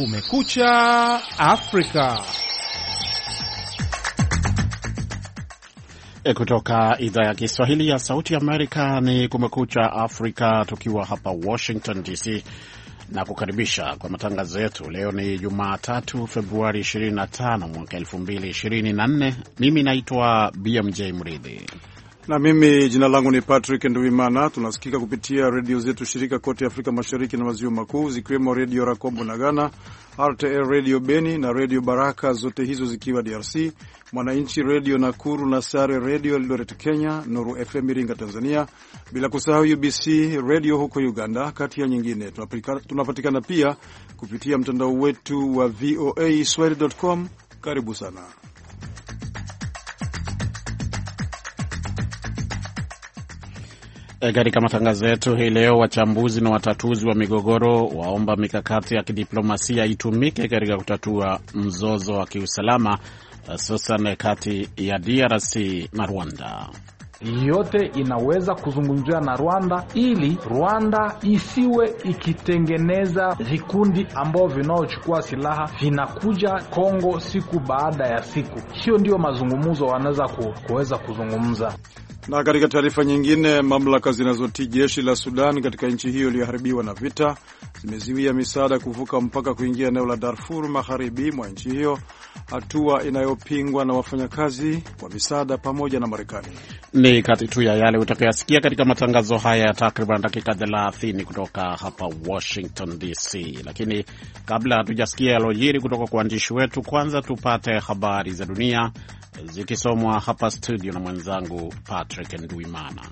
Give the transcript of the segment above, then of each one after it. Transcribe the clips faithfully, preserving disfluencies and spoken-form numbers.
Kumekucha Afrika. E, kutoka idhaa ya Kiswahili ya Sauti Amerika ni Kumekucha Afrika, tukiwa hapa Washington D C na kukaribisha kwa matangazo yetu. Leo ni Jumatatu, Februari ishirini na tano mwaka elfu mbili ishirini na nne. Mimi naitwa B M J Mridhi na mimi jina langu ni Patrick Nduwimana. Tunasikika kupitia redio zetu shirika kote Afrika Mashariki na Maziwa Makuu, zikiwemo redio Rakombo na Ghana, R T L Radio Beni na redio Baraka, zote hizo zikiwa D R C, Mwananchi Radio Nakuru na Sare Radio Eldoret Kenya, Nuru F M Iringa Tanzania, bila kusahau U B C Radio huko Uganda, kati ya nyingine. Tunapatikana pia kupitia mtandao wetu wa V O A Swahili dot com. Karibu sana. Katika matangazo yetu hii leo, wachambuzi na watatuzi wa migogoro waomba mikakati ya kidiplomasia itumike katika kutatua mzozo wa kiusalama, hususan kati ya D R C na Rwanda. Yote inaweza kuzungumziwa na Rwanda ili Rwanda isiwe ikitengeneza vikundi ambao vinaochukua silaha vinakuja Kongo siku baada ya siku. Hiyo ndio mazungumzo wanaweza ku, kuweza kuzungumza. Na katika taarifa nyingine, mamlaka zinazotii jeshi la Sudan katika nchi hiyo iliyoharibiwa na vita zimezuia misaada kuvuka mpaka kuingia eneo la Darfur magharibi mwa nchi hiyo, hatua inayopingwa na wafanyakazi wa misaada pamoja na Marekani. Ni kati tu ya yale utakayasikia katika matangazo haya ya takriban dakika thelathini kutoka hapa Washington D C. Lakini kabla hatujasikia yalojiri kutoka kwa waandishi wetu, kwanza tupate habari za dunia zikisomwa hapa studio na mwenzangu Patrick Nduwimana.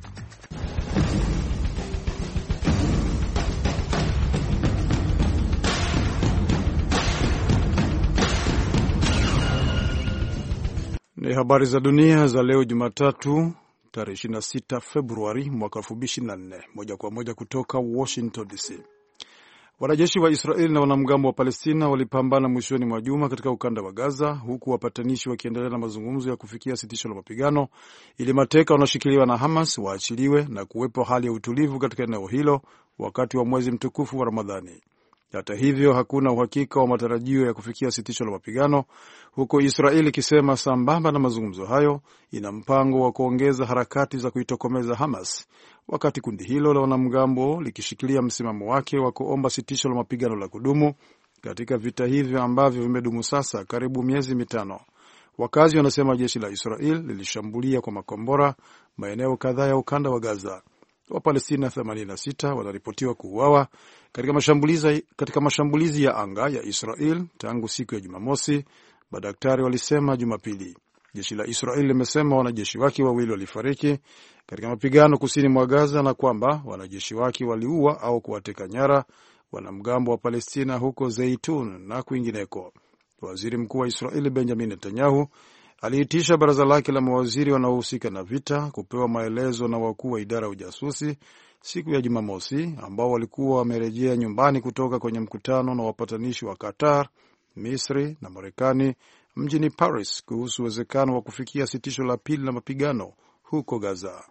Ni habari za dunia za leo Jumatatu tarehe ishirini na sita Februari mwaka elfu mbili ishirini na nne, moja kwa moja kutoka Washington D C. Wanajeshi wa Israeli na wanamgambo wa Palestina walipambana mwishoni mwa juma katika ukanda wa Gaza, huku wapatanishi wakiendelea na mazungumzo ya kufikia sitisho la mapigano ili mateka wanaoshikiliwa na Hamas waachiliwe na kuwepo hali ya utulivu katika eneo hilo wakati wa mwezi mtukufu wa Ramadhani. Hata hivyo, hakuna uhakika wa matarajio ya kufikia sitisho la mapigano, huko Israeli ikisema sambamba na mazungumzo hayo ina mpango wa kuongeza harakati za kuitokomeza Hamas, wakati kundi hilo la wanamgambo likishikilia msimamo wake wa kuomba sitisho la mapigano la kudumu katika vita hivyo ambavyo vimedumu sasa karibu miezi mitano. Wakazi wanasema jeshi la Israeli lilishambulia kwa makombora maeneo kadhaa ya ukanda wa Gaza. Wapalestina themanini na sita wanaripotiwa kuuawa katika mashambulizi katika mashambulizi ya anga ya Israel tangu siku ya Jumamosi, madaktari walisema Jumapili. Jeshi la Israel limesema wanajeshi wake wawili walifariki katika mapigano kusini mwa Gaza na kwamba wanajeshi wake waliua au kuwateka nyara wanamgambo wa Palestina huko Zeitun na kwingineko. Waziri Mkuu wa Israel Benjamin Netanyahu aliitisha baraza lake la mawaziri wanaohusika na vita kupewa maelezo na wakuu wa idara ya ujasusi siku ya Jumamosi, ambao walikuwa wamerejea nyumbani kutoka kwenye mkutano na wapatanishi wa Qatar, Misri na Marekani mjini Paris kuhusu uwezekano wa kufikia sitisho la pili la mapigano huko Gaza.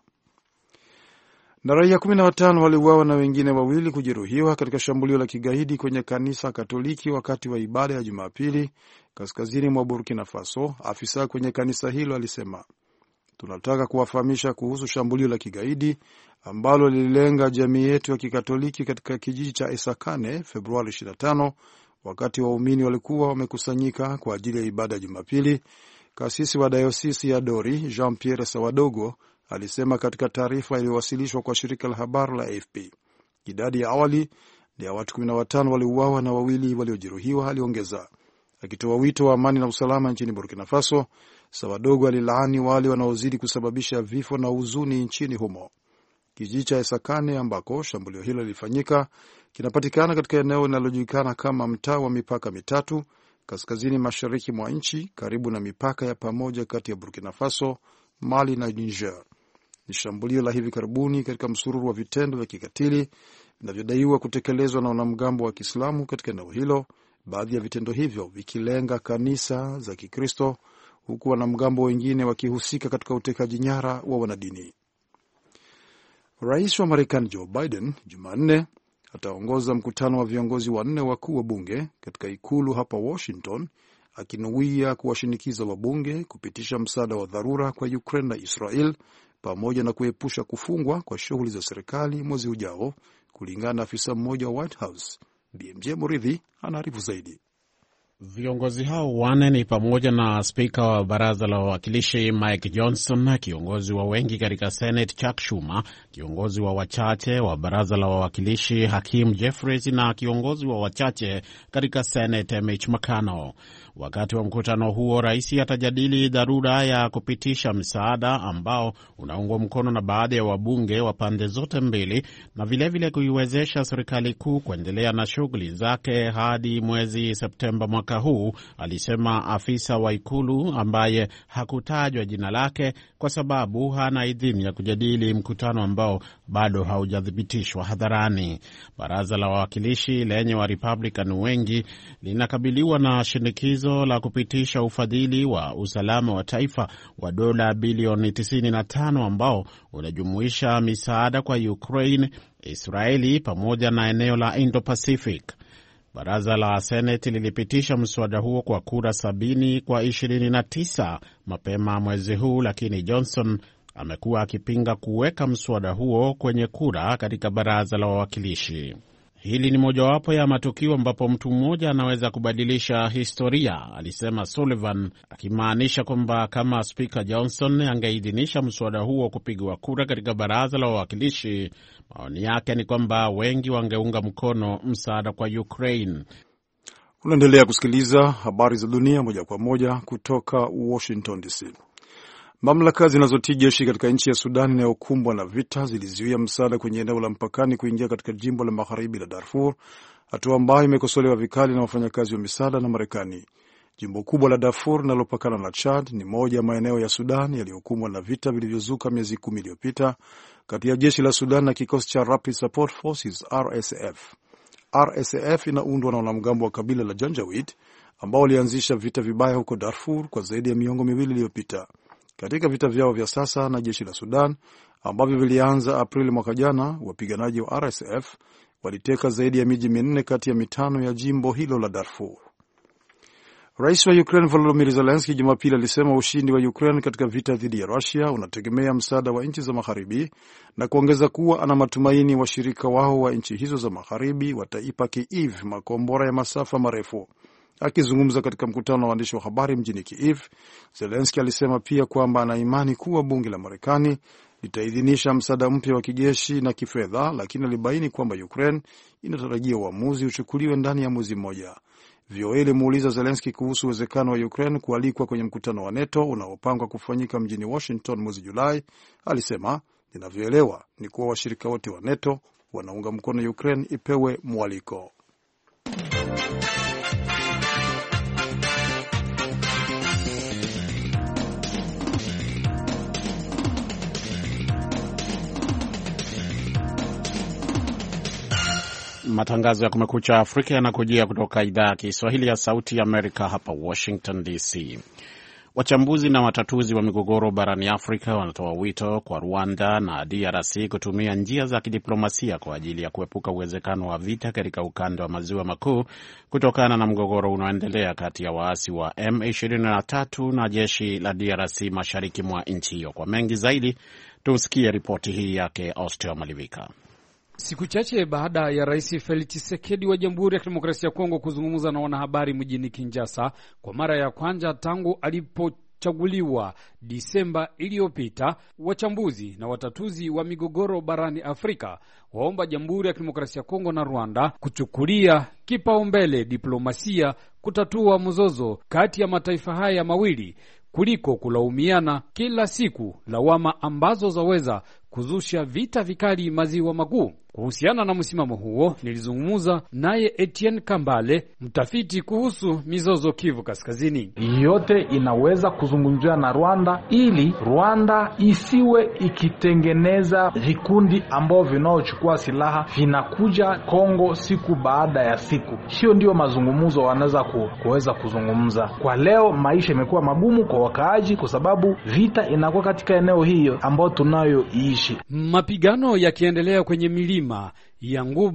Na raia kumi na watano waliuawa na wengine wawili kujeruhiwa katika shambulio la kigaidi kwenye kanisa Katoliki wakati wa ibada ya Jumapili kaskazini mwa Burkina Faso, afisa kwenye kanisa hilo alisema. Tunataka kuwafahamisha kuhusu shambulio la kigaidi ambalo lililenga jamii yetu ya Kikatoliki katika kijiji cha Esakane Februari ishirini na tano, wakati waumini walikuwa wamekusanyika kwa ajili ya ibada ya Jumapili. Kasisi wa dayosisi ya Dori, Jean-Pierre Sawadogo, alisema katika taarifa iliyowasilishwa kwa shirika la habari la A F P. Idadi ya awali ni ya watu kumi na watano waliuawa na wawili waliojeruhiwa, aliongeza. Akitoa wito wa amani na usalama nchini Burkina Faso, Sawadogo alilaani wale wanaozidi kusababisha vifo na huzuni nchini humo. Kijiji cha Esakane ambako shambulio hilo lilifanyika kinapatikana katika eneo linalojulikana kama mtaa wa mipaka mitatu kaskazini mashariki mwa nchi, karibu na mipaka ya pamoja kati ya Burkina Faso, Mali na Niger. Ni shambulio la hivi karibuni katika msururu wa vitendo vya kikatili vinavyodaiwa kutekelezwa na wanamgambo wa Kiislamu katika eneo hilo, baadhi ya vitendo hivyo vikilenga kanisa za Kikristo, huku wanamgambo wengine wakihusika katika utekaji nyara wa wanadini. Rais wa Marekani Joe Biden Jumanne ataongoza mkutano wa viongozi wanne wakuu wa bunge katika ikulu hapa Washington, akinuia kuwashinikiza wabunge kupitisha msaada wa dharura kwa Ukraine na Israel pamoja na kuepusha kufungwa kwa shughuli za serikali mwezi ujao, kulingana na afisa mmoja wa White House. B M J Muridhi anaarifu zaidi. Viongozi hao wane ni pamoja na spika wa baraza la wawakilishi Mike Johnson, kiongozi wa wengi katika Senate Chuck Schumer, kiongozi wa wachache wa baraza la wawakilishi Hakeem Jeffries na kiongozi wa wachache katika Senate Mitch McConnell. Wakati wa mkutano huo, rais atajadili dharura ya kupitisha msaada ambao unaungwa mkono na baadhi ya wabunge wa pande zote mbili, na vilevile kuiwezesha serikali kuu kuendelea na shughuli zake hadi mwezi Septemba mwaka huu, alisema afisa wa ikulu ambaye hakutajwa jina lake kwa sababu hana idhini ya kujadili mkutano ambao bado haujathibitishwa hadharani. Baraza la wawakilishi lenye wa Republican wengi linakabiliwa na shinikizo la kupitisha ufadhili wa usalama wa taifa wa dola bilioni tisini na tano ambao unajumuisha misaada kwa Ukraine, Israeli pamoja na eneo la Indo-Pacific. Baraza la Seneti lilipitisha mswada huo kwa kura sabini kwa ishirini na tisa mapema mwezi huu, lakini Johnson amekuwa akipinga kuweka mswada huo kwenye kura katika baraza la wawakilishi. Hili ni mojawapo ya matukio ambapo mtu mmoja anaweza kubadilisha historia, alisema Sullivan, akimaanisha kwamba kama Spika Johnson angeidhinisha mswada huo kupigwa kura katika baraza la wawakilishi, maoni yake ni kwamba wengi wangeunga mkono msaada kwa Ukraine. Unaendelea kusikiliza habari za dunia moja kwa moja kutoka Washington D C. Mamlaka zinazotii jeshi katika nchi ya Sudan inayokumbwa na vita zilizuia msaada kwenye eneo la mpakani kuingia katika jimbo la magharibi la Darfur, hatua ambayo imekosolewa vikali na wafanyakazi wa misaada na Marekani. Jimbo kubwa la Darfur linalopakana na Chad ni moja ya maeneo ya Sudan yaliyokumbwa na vita vilivyozuka miezi kumi iliyopita kati ya jeshi la Sudan na kikosi cha Rapid Support Forces R S F. R S F inaundwa na wanamgambo wa kabila la Janjaweed ambao walianzisha vita vibaya huko Darfur kwa zaidi ya miongo miwili iliyopita. Katika vita vyao vya sasa na jeshi la Sudan ambavyo vilianza Aprili mwaka jana, wapiganaji wa R S F waliteka zaidi ya miji minne kati ya mitano ya jimbo hilo la Darfur. Rais wa Ukraine Volodymyr Zelensky Jumapili alisema ushindi wa Ukraine katika vita dhidi ya Russia unategemea msaada wa nchi za magharibi, na kuongeza kuwa ana matumaini washirika wao wa nchi hizo za magharibi wataipa Kyiv makombora ya masafa marefu. Akizungumza katika mkutano wa waandishi wa habari mjini Kyiv, Zelensky alisema pia kwamba ana imani kuwa bunge la Marekani litaidhinisha msaada mpya wa kijeshi na kifedha, lakini alibaini kwamba Ukraine inatarajia uamuzi uchukuliwe ndani ya mwezi mmoja. V O A ilimuuliza Zelensky kuhusu uwezekano wa Ukraine kualikwa kwenye mkutano wa NATO unaopangwa kufanyika mjini Washington mwezi Julai. Alisema, ninavyoelewa ni kuwa washirika wote wa NATO wanaunga mkono Ukraine ipewe mwaliko. Matangazo ya Kumekucha Afrika yanakujia kutoka idhaa ya Kiswahili ya Sauti ya Amerika hapa Washington D C. Wachambuzi na watatuzi wa migogoro barani Afrika wanatoa wito kwa Rwanda na D R C kutumia njia za kidiplomasia kwa ajili ya kuepuka uwezekano wa vita katika ukanda wa maziwa makuu kutokana na mgogoro unaoendelea kati ya waasi wa M ishirini na tatu na jeshi la D R C mashariki mwa nchi hiyo. Kwa mengi zaidi, tusikie ripoti hii yake Austin Malivika. Siku chache baada ya Rais Felix Tshisekedi wa Jamhuri ya Kidemokrasia ya Kongo kuzungumza na wanahabari mjini Kinshasa kwa mara ya kwanza tangu alipochaguliwa Disemba iliyopita, wachambuzi na watatuzi wa migogoro barani Afrika waomba Jamhuri ya Kidemokrasia ya Kongo na Rwanda kuchukulia kipaumbele diplomasia kutatua mzozo kati ya mataifa haya mawili kuliko kulaumiana kila siku, lawama ambazo zaweza kuzusha vita vikali maziwa makuu. Kuhusiana na msimamo huo, nilizungumza naye Etienne Kambale, mtafiti kuhusu mizozo Kivu Kaskazini. Yote inaweza kuzungumziwa na Rwanda ili Rwanda isiwe ikitengeneza vikundi ambao vinaochukua silaha vinakuja Kongo siku baada ya siku. Hiyo ndio mazungumzo wanaweza ku, kuweza kuzungumza. Kwa leo maisha imekuwa magumu kwa wakaaji kwa sababu vita inakuwa katika eneo hiyo ambao tunayoishi. Mapigano yakiendelea kwenye milima ya Nguba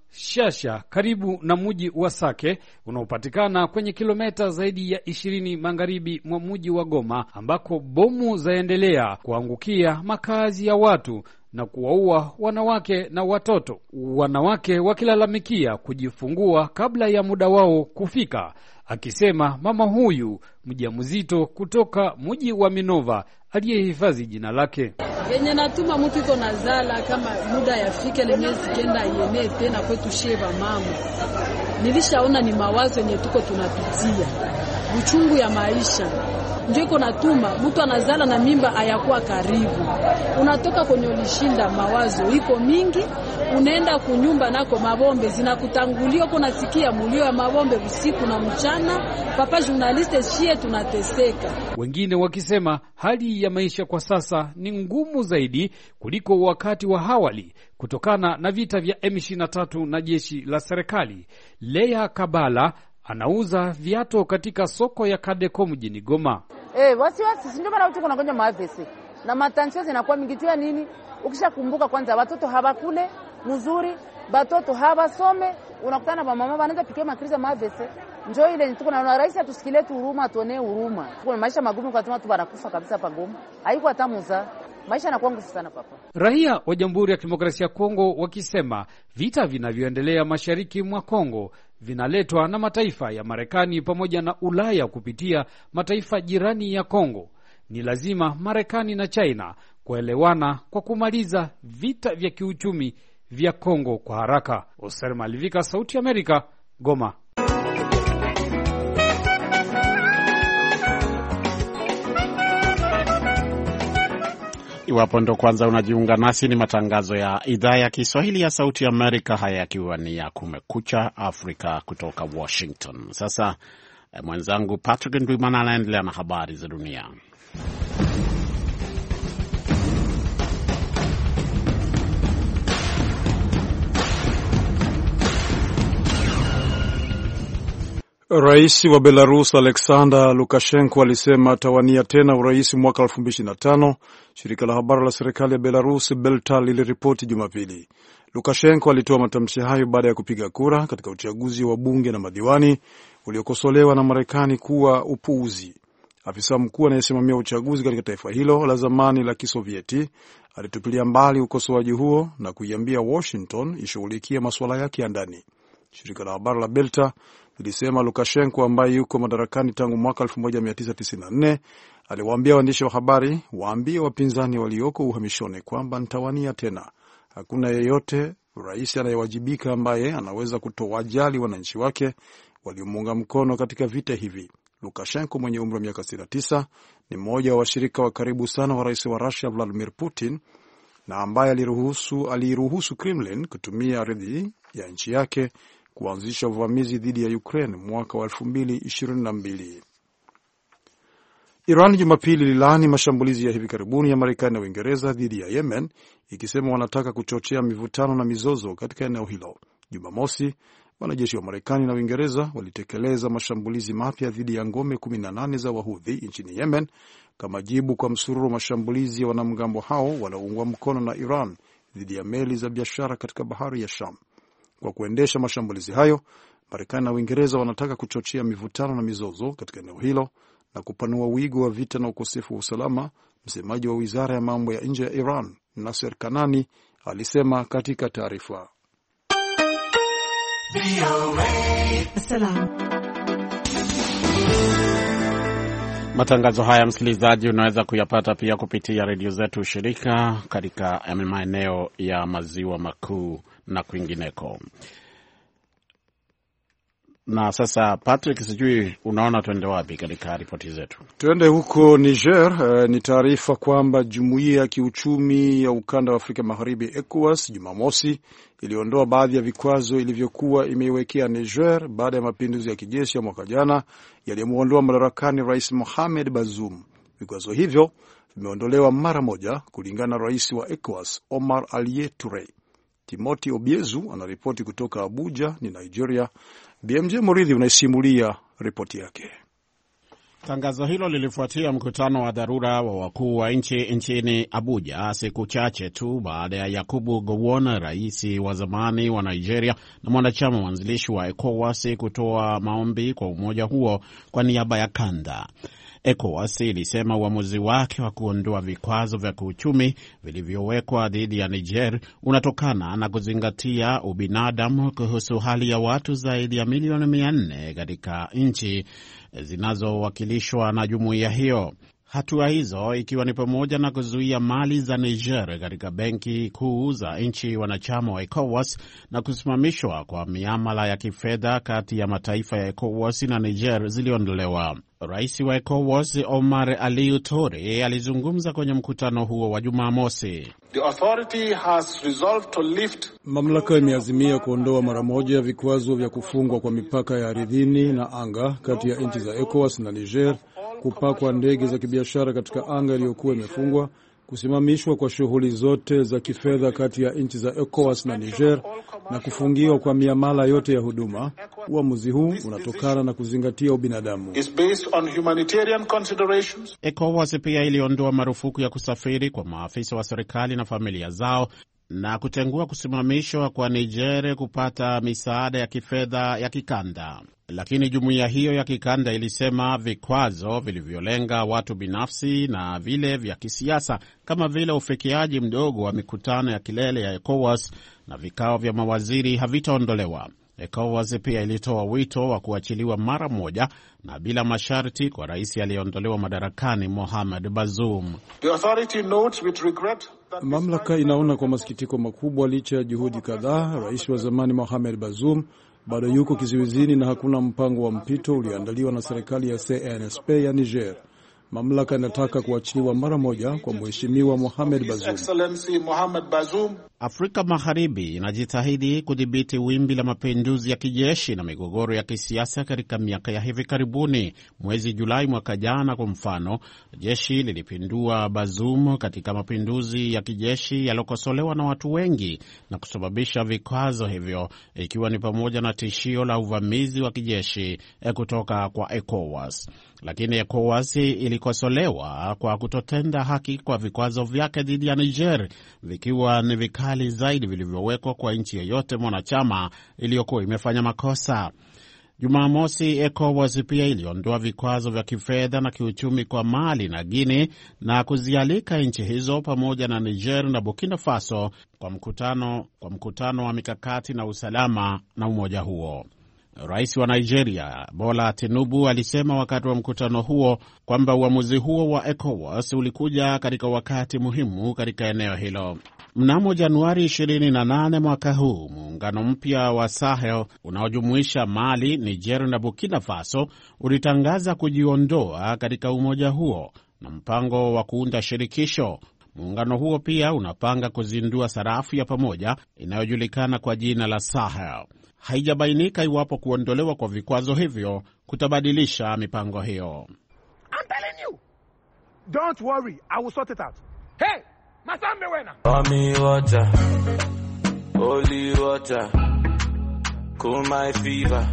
Shasha karibu na mji wa Sake unaopatikana kwenye kilomita zaidi ya ishirini magharibi mwa mji wa Goma, ambako bomu zaendelea kuangukia makazi ya watu na kuwaua wanawake na watoto, wanawake wakilalamikia kujifungua kabla ya muda wao kufika, akisema mama huyu mjamzito kutoka mji wa Minova aliyehifadhi jina lake. Yenye natuma mtu iko nazala kama muda yafike le miezi kenda iene tena kwetu sheba mama. Nilishaona ni mawazo yenye tuko tunapitia. Uchungu ya maisha. Ndio iko natuma mtu anazala na mimba hayakuwa karibu. Unatoka kwenye ulishinda mawazo iko mingi, unaenda kunyumba nako mabombe zinakutangulia, uko nasikia mulio ya mabombe usiku na mchana. Papa journaliste shie tunateseka. Wengine wakisema hali ya maisha kwa sasa ni ngumu zaidi kuliko wakati wa awali kutokana na vita vya M ishirini na tatu na jeshi la serikali. Lea Kabala anauza viato katika soko ya Kadeko mjini Goma. Eh, wasi wasi ndio maana tuko nagonja maavesi. Na matanzio zinakuwa mingi tu ya nini? Ukishakumbuka kwanza watoto habakule mzuri, watoto habasome, unakutana na mama wanaanza pikia makriza maavesi. Njoo ile tuko na rais atusikilie tu huruma, tuone huruma. Kuna maisha magumu kwa watu banakufa kabisa pa Goma. Haiko hata muza. Maisha yanakuwa ngumu sana papa. Raia wa Jamhuri ya Kidemokrasia ya Kongo wakisema vita vinavyoendelea mashariki mwa Kongo vinaletwa na mataifa ya Marekani pamoja na Ulaya kupitia mataifa jirani ya Kongo. Ni lazima Marekani na China kuelewana kwa kumaliza vita vya kiuchumi vya Kongo kwa haraka. Oser Malivika, Sauti ya Amerika, Goma. Iwapo ndo kwanza unajiunga nasi, ni matangazo ya idhaa ya Kiswahili ya Sauti ya Amerika, haya yakiwa ni ya Kumekucha Afrika kutoka Washington. Sasa mwenzangu Patrick Ndwimana anaendelea na habari za dunia. Rais wa Belarus Alexander Lukashenko alisema atawania tena urais mwaka elfu mbili ishirini na tano, shirika la habari la serikali ya Belarus Belta liliripoti Jumapili. Lukashenko alitoa matamshi hayo baada ya kupiga kura katika uchaguzi wa bunge na madiwani uliokosolewa na Marekani kuwa upuuzi. Afisa mkuu anayesimamia uchaguzi katika taifa hilo la zamani la Kisovieti alitupilia mbali ukosoaji huo na kuiambia Washington ishughulikie masuala yake ya ndani. Shirika la habari la Belta lilisema Lukashenko ambaye yuko madarakani tangu mwaka elfu moja mia tisa tisini na nne aliwaambia waandishi wa habari waambie wapinzani walioko uhamishoni kwamba nitawania tena. Hakuna yeyote rais anayewajibika ambaye anaweza kutowajali wananchi wake waliomuunga mkono katika vita hivi. Lukashenko mwenye umri wa miaka sitini na tisa ni mmoja wa washirika wa karibu sana wa rais wa Russia Vladimir Putin na ambaye aliruhusu aliruhusu Kremlin kutumia ardhi ya nchi yake kuanzisha uvamizi dhidi ya Ukraine mwaka wa elfu mbili ishirini na mbili. Iran Jumapili lilaani mashambulizi ya hivi karibuni ya Marekani na Uingereza dhidi ya Yemen, ikisema wanataka kuchochea mivutano na mizozo katika eneo hilo. Jumamosi, wanajeshi wa Marekani na Uingereza walitekeleza mashambulizi mapya dhidi ya ngome kumi na nane za Wahudhi nchini Yemen kama jibu kwa msururu wa mashambulizi ya wanamgambo hao wanaoungwa mkono na Iran dhidi ya meli za biashara katika bahari ya Sham. Kwa kuendesha mashambulizi hayo, Marekani na Uingereza wanataka kuchochea mivutano na mizozo katika eneo hilo na kupanua wigo wa vita na ukosefu wa usalama, msemaji wa Wizara ya Mambo ya Nje ya Iran, Nasser Kanani, alisema katika taarifa. Matangazo haya, msikilizaji, unaweza kuyapata pia kupitia redio zetu shirika katika maeneo ya maziwa makuu na kwingineko. Na sasa Patrick, sijui unaona tuende wapi katika ripoti zetu? Tuende huko Niger. Uh, ni taarifa kwamba Jumuiya ya Kiuchumi ya Ukanda wa Afrika Magharibi ECOWAS Jumamosi iliondoa baadhi ya vikwazo ilivyokuwa imeiwekea Niger baada ya mapinduzi ya kijeshi ya mwaka jana yaliyomuondoa madarakani Rais Mohamed Bazoum. Vikwazo hivyo vimeondolewa mara moja kulingana na rais wa ECOWAS Omar Aliye Toure. Timothy Obiezu anaripoti kutoka Abuja ni Nigeria. B M J Moridhi unaisimulia ripoti yake. Tangazo hilo lilifuatia mkutano wa dharura wa wakuu wa nchi nchini Abuja siku chache tu baada ya Yakubu Gowon, rais wa zamani wa Nigeria na mwanachama mwanzilishi wa ECOWAS, kutoa maombi kwa umoja huo kwa niaba ya kanda. ECOWAS ilisema uamuzi wake wa kuondoa vikwazo vya kiuchumi vilivyowekwa dhidi ya Niger unatokana na kuzingatia ubinadamu kuhusu hali ya watu zaidi ya milioni mia nne katika nchi zinazowakilishwa na jumuiya hiyo. Hatua hizo ikiwa ni pamoja na kuzuia mali za Niger katika benki kuu za nchi wanachama wa ECOWAS na kusimamishwa kwa miamala ya kifedha kati ya mataifa ya ECOWAS na Niger ziliondolewa. Rais wa ECOWAS Omar Aliyu Tore alizungumza kwenye mkutano huo wa Jumamosi. The authority has resolved to lift... Mamlaka imeazimia kuondoa mara moja vikwazo vya kufungwa kwa mipaka ya ardhini na anga kati ya nchi za ECOWAS na Niger, kupakwa ndege za kibiashara katika anga iliyokuwa imefungwa, kusimamishwa kwa shughuli zote za kifedha kati ya nchi za ECOWAS na Niger na kufungiwa kwa miamala yote ya huduma. Uamuzi huu unatokana na kuzingatia ubinadamu. ECOWAS pia iliondoa marufuku ya kusafiri kwa maafisa wa serikali na familia zao na kutengua kusimamishwa kwa Niger kupata misaada ya kifedha ya kikanda. Lakini jumuiya hiyo ya kikanda ilisema vikwazo vilivyolenga watu binafsi na vile vya kisiasa, kama vile ufikiaji mdogo wa mikutano ya kilele ya ECOWAS na vikao vya mawaziri, havitaondolewa. ECOWAS pia ilitoa wito wa kuachiliwa mara moja na bila masharti kwa rais aliyeondolewa madarakani Mohamed Bazoum. The authority notes with regret that mamlaka inaona kwa masikitiko makubwa, licha ya juhudi kadhaa, rais wa zamani Mohamed Bazoum bado yuko kizuizini na hakuna mpango wa mpito ulioandaliwa na serikali ya C N S P ya Niger. Mamlaka inataka kuachiliwa mara moja kwa mheshimiwa Mohamed Bazoum. Afrika Magharibi inajitahidi kudhibiti wimbi la mapinduzi ya kijeshi na migogoro ya kisiasa katika miaka ya hivi karibuni. Mwezi Julai mwaka jana, kwa mfano, jeshi lilipindua Bazoum katika mapinduzi ya kijeshi yalokosolewa na watu wengi na kusababisha vikwazo hivyo, ikiwa ni pamoja na tishio la uvamizi wa kijeshi kutoka kwa ECOWAS. Lakini ECOWAS ilikosolewa kwa kutotenda haki kwa vikwazo vyake dhidi ya Niger, vikiwa ni vikali zaidi vilivyowekwa kwa nchi yoyote mwanachama iliyokuwa imefanya makosa. Jumamosi, ECOWAS pia iliondoa vikwazo vya kifedha na kiuchumi kwa Mali na Guinea na kuzialika nchi hizo pamoja na Niger na Burkina Faso kwa mkutano, kwa mkutano wa mikakati na usalama na umoja huo. Rais wa Nigeria Bola Tinubu alisema wakati wa mkutano huo kwamba uamuzi huo wa ECOWAS ulikuja katika wakati muhimu katika eneo hilo. Mnamo Januari ishirini na nane mwaka huu, muungano mpya wa Sahel unaojumuisha Mali, Niger na Burkina Faso ulitangaza kujiondoa katika umoja huo na mpango wa kuunda shirikisho. Muungano huo pia unapanga kuzindua sarafu ya pamoja inayojulikana kwa jina la Sahel. Haijabainika iwapo kuondolewa kwa vikwazo hivyo kutabadilisha mipango hiyo. I'm telling you. Don't worry, I will sort it out. Hey, Masambe wena. Mommy water. Holy water. Cool my fever.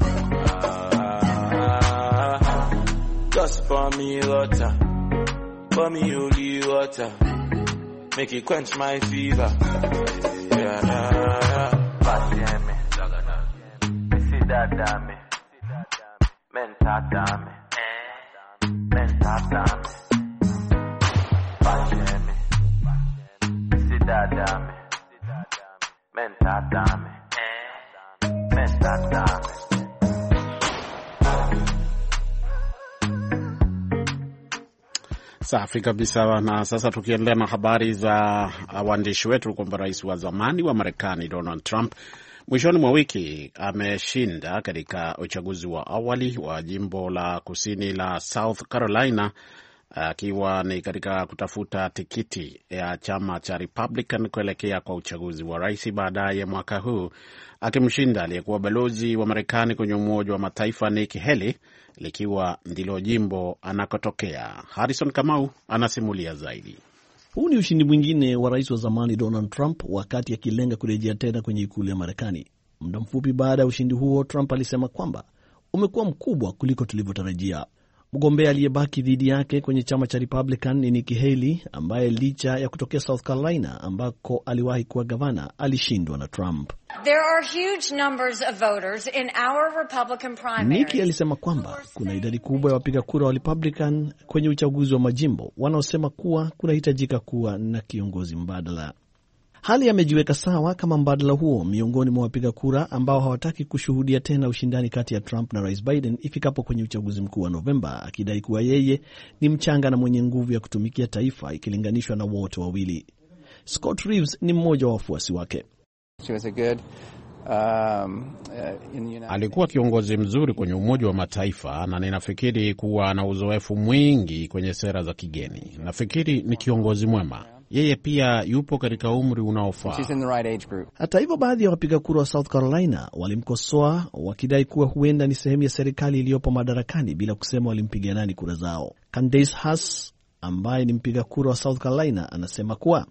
Ah, just for me water. For me holy water. Make it quench my fever. Yeah, yeah. Dame, menta dame, menta dame, basheme, sida dame, menta dame, menta dame. Safi kabisa. Na sasa tukiendelea na habari za waandishi wetu, kwamba rais wa zamani wa Marekani Donald Trump mwishoni mwa wiki ameshinda katika uchaguzi wa awali wa jimbo la kusini la South Carolina, akiwa ni katika kutafuta tikiti ya chama cha Republican kuelekea kwa uchaguzi wa rais baadaye mwaka huu, akimshinda aliyekuwa balozi wa Marekani kwenye Umoja wa Mataifa Nikki Haley, likiwa ndilo jimbo anakotokea. Harrison Kamau anasimulia zaidi. Huu ni ushindi mwingine wa rais wa zamani Donald Trump wakati akilenga kurejea tena kwenye ikulu ya Marekani. Muda mfupi baada ya ushindi huo, Trump alisema kwamba umekuwa mkubwa kuliko tulivyotarajia. Mgombea aliyebaki dhidi yake kwenye chama cha Republican ni Nikki Haley ambaye licha ya kutokea South Carolina ambako aliwahi kuwa gavana alishindwa na Trump. There are huge numbers of voters in our Republican primaries. Nikki alisema kwamba kuna idadi kubwa ya wapiga kura wa Republican kwenye uchaguzi wa majimbo wanaosema kuwa kunahitajika kuwa na kiongozi mbadala. Hali amejiweka sawa kama mbadala huo miongoni mwa wapiga kura ambao hawataki kushuhudia tena ushindani kati ya Trump na Rais Biden ifikapo kwenye uchaguzi mkuu wa Novemba, akidai kuwa yeye ni mchanga na mwenye nguvu ya kutumikia taifa ikilinganishwa na wote wawili. Scott Reeves ni mmoja wa wafuasi wake. She was a good, um, uh, in the United... Alikuwa kiongozi mzuri kwenye Umoja wa Mataifa na ninafikiri kuwa na uzoefu mwingi kwenye sera za kigeni. Nafikiri ni kiongozi mwema. Yeye pia yupo katika umri unaofaa. Right, hata hivyo, baadhi ya wapiga kura wa South Carolina walimkosoa wakidai kuwa huenda ni sehemu ya serikali iliyopo madarakani bila kusema walimpigia nani kura zao. Candace Haas ambaye ni mpiga kura wa South Carolina anasema kuwa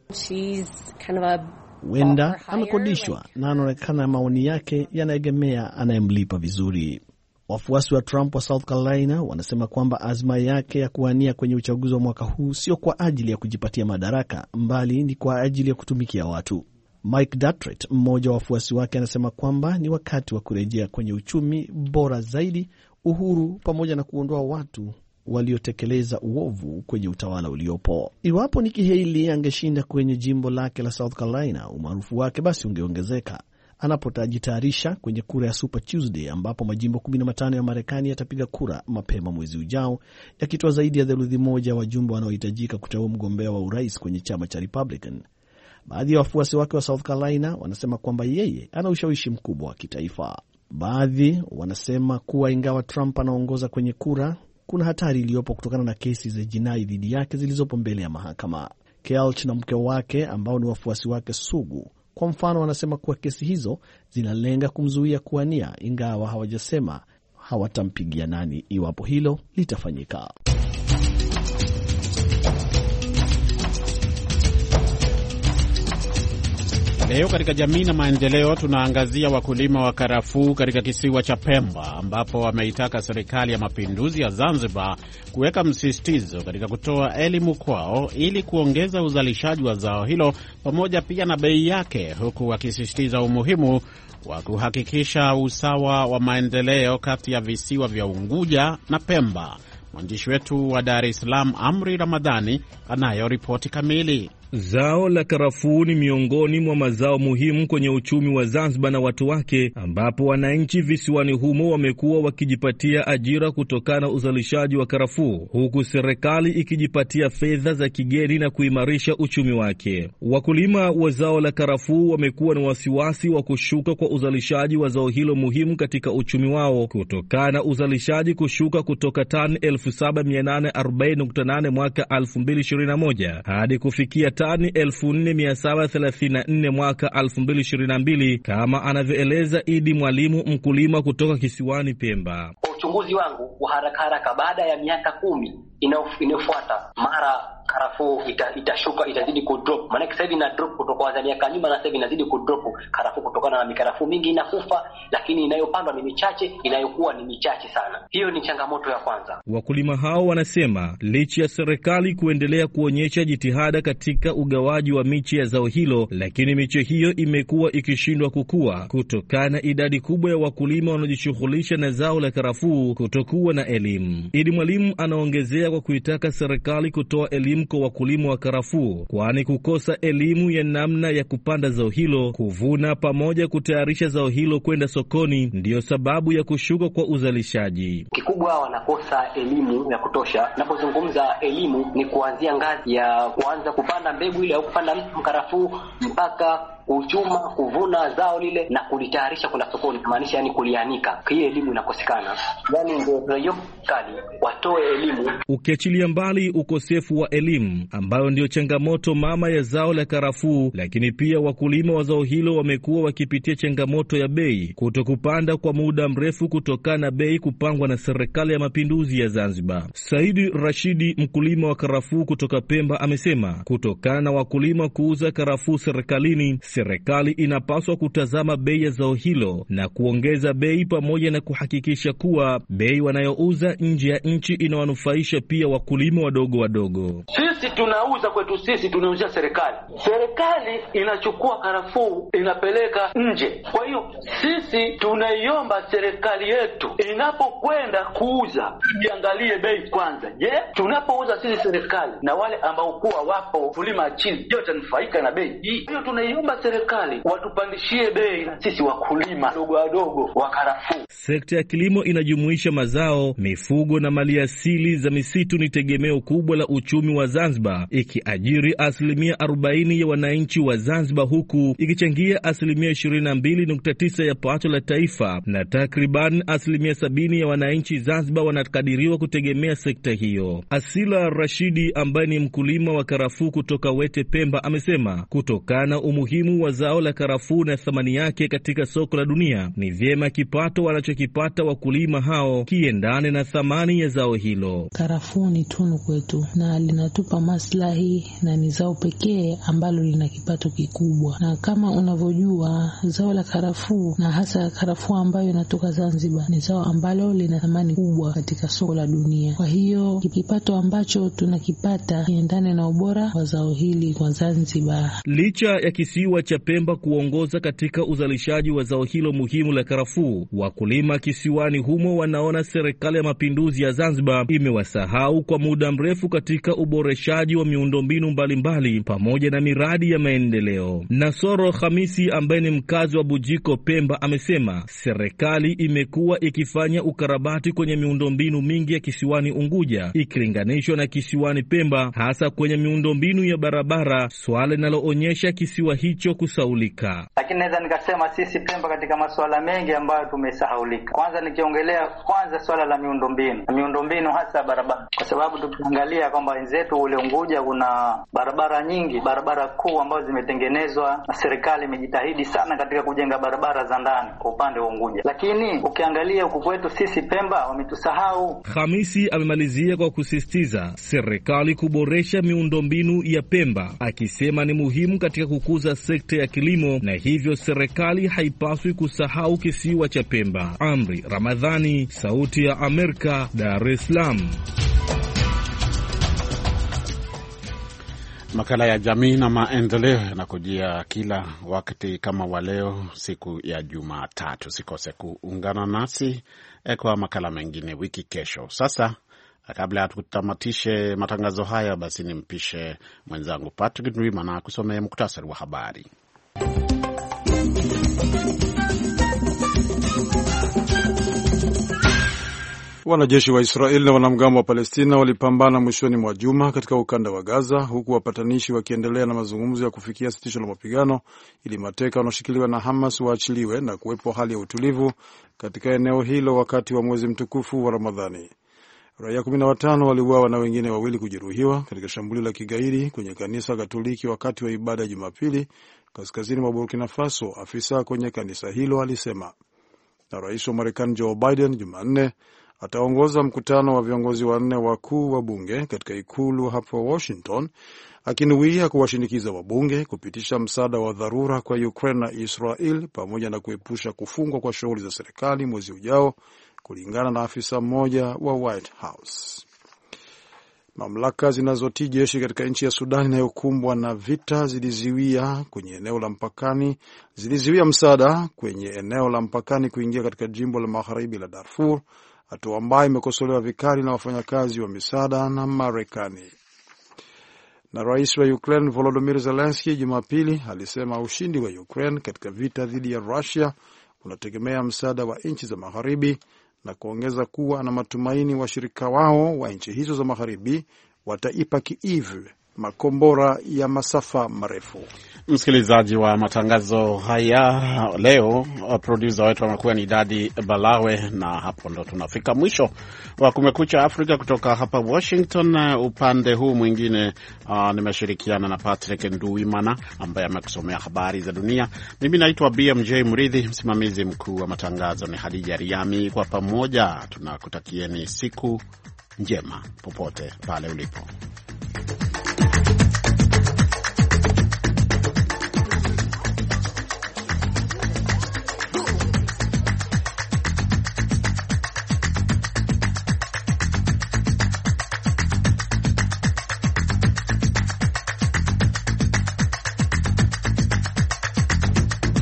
huenda amekodishwa na anaonekana maoni yake yanaegemea anayemlipa vizuri. Wafuasi wa Trump wa South Carolina wanasema kwamba azma yake ya kuwania kwenye uchaguzi wa mwaka huu sio kwa ajili ya kujipatia madaraka, mbali ni kwa ajili ya kutumikia watu. Mike Duttret, mmoja wa wafuasi wake, anasema kwamba ni wakati wa kurejea kwenye uchumi bora zaidi, uhuru, pamoja na kuondoa watu waliotekeleza uovu kwenye utawala uliopo. Iwapo Nikki Haley angeshinda kwenye jimbo lake la South Carolina, umaarufu wake basi ungeongezeka anapotajitayarisha kwenye kura ya Super Tuesday ambapo majimbo kumi na matano ya Marekani yatapiga kura mapema mwezi ujao, yakitoa zaidi ya theluthi moja wajumbe wanaohitajika kuteua mgombea wa urais kwenye chama cha Republican. Baadhi ya wafuasi wake wa South Carolina wanasema kwamba yeye ana ushawishi mkubwa wa kitaifa. Baadhi wanasema kuwa ingawa Trump anaongoza kwenye kura, kuna hatari iliyopo kutokana na kesi za jinai dhidi yake zilizopo mbele ya mahakama. Kelch na mke wake ambao ni wafuasi wake sugu, kwa mfano, wanasema kuwa kesi hizo zinalenga kumzuia kuwania, ingawa hawajasema hawatampigia nani iwapo hilo litafanyika. Leo katika jamii na maendeleo tunaangazia wakulima wa karafuu katika kisiwa cha Pemba, ambapo wameitaka serikali ya mapinduzi ya Zanzibar kuweka msisitizo katika kutoa elimu kwao ili kuongeza uzalishaji wa zao hilo pamoja pia na bei yake, huku wakisisitiza umuhimu wa kuhakikisha usawa wa maendeleo kati ya visiwa vya Unguja na Pemba. Mwandishi wetu wa Dar es Salaam Amri Ramadhani anayo ripoti kamili. Zao la karafuu ni miongoni mwa mazao muhimu kwenye uchumi wa Zanzibar na watu wake, ambapo wananchi visiwani humo wamekuwa wakijipatia ajira kutokana na uzalishaji wa karafuu, huku serikali ikijipatia fedha za kigeni na kuimarisha uchumi wake. Wakulima wa zao la karafuu wamekuwa na wasiwasi wa kushuka kwa uzalishaji wa zao hilo muhimu katika uchumi wao, kutokana na uzalishaji kushuka kutoka tani elfu saba mia nane arobaini nukta nane mwaka elfu mbili ishirini na moja hadi kufikia tani elfu nne mia saba thelathini na nne mwaka elfu mbili ishirini na mbili, kama anavyoeleza Idi Mwalimu, mkulima kutoka kisiwani Pemba. Uchunguzi wangu wa haraka haraka, baada ya miaka kumi inayofuata, mara karafuu ita, itashuka itazidi kudrop. Maana sasa hivi ina drop kutoka kwa miaka nyuma, na sasa hivi inazidi kudrop karafuu kutokana na mikarafuu mingi inakufa, lakini inayopandwa ni michache, inayokuwa ni michache sana. Hiyo ni changamoto ya kwanza. Wakulima hao wanasema licha ya serikali kuendelea kuonyesha jitihada katika ugawaji wa miche ya zao hilo, lakini miche hiyo imekuwa ikishindwa kukua kutokana na idadi kubwa ya wakulima wanaojishughulisha na zao la karafuu kutokuwa na elimu. Idi Mwalimu anaongezea kwa kuitaka serikali kutoa elimu kwa wakulima wa karafuu, kwani kukosa elimu ya namna ya kupanda zao hilo, kuvuna pamoja kutayarisha zao hilo kwenda sokoni ndiyo sababu ya kushuka kwa uzalishaji. Kikubwa wanakosa elimu ya kutosha. Napozungumza elimu ni kuanzia ngazi ya kuanza kupanda mbegu ile au kupanda mkarafuu mpaka kuchuma, kuvuna zao lile na kulitayarisha kwenda sokoni, maanisha yani kulianika. Hii elimu inakosekana. Yani ndio hiyo kali watoe elimu. Ukiachilia mbali ukosefu wa elimu ambayo ndio changamoto mama ya zao la karafuu, lakini pia wakulima wa zao hilo wamekuwa wakipitia changamoto ya bei kutokupanda kwa muda mrefu kutokana na bei kupangwa na serikali ya mapinduzi ya Zanzibar. Saidi Rashidi, mkulima wa karafuu kutoka Pemba, amesema kutokana na wakulima kuuza karafuu serikalini, serikali inapaswa kutazama bei ya zao hilo na kuongeza bei pamoja na kuhakikisha kuwa bei wanayouza nje ya nchi inawanufaisha pia wakulima wadogo wadogo. Sisi tunauza kwetu, sisi tunauzia serikali. Serikali inachukua karafuu inapeleka nje. Kwa hiyo sisi tunaiomba serikali yetu inapokwenda kuuza iangalie bei kwanza. Je, tunapouza sisi serikali na wale ambao kuwa wapo kulima chini yote tanufaika na bei hii? Hiyo tunaiomba serikali watupandishie bei na sisi wakulima wadogo wadogo wa karafuu. Sekta ya kilimo inajumuisha mazao, mifugo na maliasili za misitu ni tegemeo kubwa la uchumi wa Zanzibar, ikiajiri asilimia arobaini ya wananchi wa Zanzibar, huku ikichangia asilimia ishirini na mbili nukta tisa ya pato la taifa, na takriban asilimia sabini ya wananchi Zanzibar wanakadiriwa kutegemea sekta hiyo. Asila Rashidi ambaye ni mkulima wa karafuu kutoka Wete Pemba amesema kutokana umuhimu wa zao la karafuu na thamani yake katika soko la dunia, ni vyema kipato wanachokipata wakulima hao kiendane na thamani ya zao hilo. Karafuu ni tunu kwetu na linatupa maslahi na ni zao pekee ambalo lina kipato kikubwa. Na kama unavyojua, zao la karafuu na hasa karafuu ambayo inatoka Zanzibar ni zao ambalo lina thamani kubwa katika soko la dunia. Kwa hiyo kipato ambacho tunakipata kiendane na ubora wa zao hili kwa Zanzibar. Licha ya kisiwa cha Pemba kuongoza katika uzalishaji wa zao hilo muhimu la karafuu, wakulima kisiwani humo wanaona serikali ya mapinduzi ya Zanzibar imewasahau kwa muda mrefu katika uboreshaji wa miundombinu mbalimbali pamoja na miradi ya maendeleo. Nasoro Khamisi ambaye ni mkazi wa Bujiko Pemba amesema serikali imekuwa ikifanya ukarabati kwenye miundombinu mingi ya kisiwani Unguja ikilinganishwa na kisiwani Pemba, hasa kwenye miundombinu ya barabara, swala linaloonyesha kisiwa hicho kusaulika. Lakini naweza nikasema sisi Pemba katika masuala mengi ambayo tumesahaulika. Kwanza nikiongelea kwanza swala la miundombinu. Miundombinu hasa barabara. Kwa sababu tukiangalia kwamba wenzetu ule Unguja kuna barabara nyingi, barabara kuu ambazo zimetengenezwa na serikali imejitahidi sana katika kujenga barabara za ndani kwa upande wa Unguja. Lakini ukiangalia huku kwetu sisi Pemba wametusahau. Khamisi amemalizia kwa kusisitiza serikali kuboresha miundombinu ya Pemba, akisema ni muhimu katika kukuza sekta ya kilimo na hivyo serikali haipaswi kusahau kisiwa cha Pemba. Amri Ramadhani, Sauti ya Amerika, Dar es Salaam. Makala ya jamii na maendeleo yanakujia kila wakati kama wa leo, siku ya Jumatatu. Sikose kuungana nasi kwa makala mengine wiki kesho. Sasa kabla ya tutamatishe matangazo haya, basi nimpishe mwenzangu Patrick Ndwimana kusomea muktasari wa habari. Wanajeshi wa Israeli na wanamgambo wa Palestina walipambana mwishoni mwa juma katika ukanda wa Gaza, huku wapatanishi wakiendelea na mazungumzo ya kufikia sitisho la mapigano ili mateka wanaoshikiliwa na Hamas waachiliwe na kuwepo hali ya utulivu katika eneo hilo wakati wa mwezi mtukufu wa Ramadhani. Raia kumi na watano waliuawa na wengine wawili kujeruhiwa katika shambulio la kigaidi kwenye kanisa Katoliki wakati wa ibada ya Jumapili kaskazini mwa Burkina Faso, afisa kwenye kanisa hilo alisema. Na rais wa Marekani Joe Biden Jumanne ataongoza mkutano wa viongozi wanne wakuu wa bunge katika ikulu hapo Washington, akinuia kuwashinikiza wabunge kupitisha msaada wa dharura kwa Ukraine na Israel pamoja na kuepusha kufungwa kwa shughuli za serikali mwezi ujao, kulingana na afisa mmoja wa White House. Mamlaka zinazotii jeshi katika nchi ya Sudan inayokumbwa na vita ziliziwia kwenye eneo la mpakani ziliziwia msaada kwenye eneo la mpakani kuingia katika jimbo la magharibi la Darfur, hatua ambayo imekosolewa vikali na wafanyakazi wa misaada na Marekani. Na rais wa Ukraine Volodymyr Zelensky Jumapili alisema ushindi wa Ukraine katika vita dhidi ya Russia unategemea msaada wa nchi za magharibi, na kuongeza kuwa ana matumaini washirika wao wa nchi hizo za magharibi wataipa Kiev makombora ya masafa marefu. Msikilizaji wa matangazo haya leo, producer wetu amekuwa ni Dadi Balawe, na hapo ndo tunafika mwisho wa Kumekucha Afrika kutoka hapa Washington. Upande huu mwingine uh, nimeshirikiana na Patrick Nduwimana ambaye amekusomea habari za dunia. Mimi naitwa B M J Mridhi, msimamizi mkuu wa matangazo ni Hadija Riami. Kwa pamoja tunakutakieni siku njema popote pale ulipo.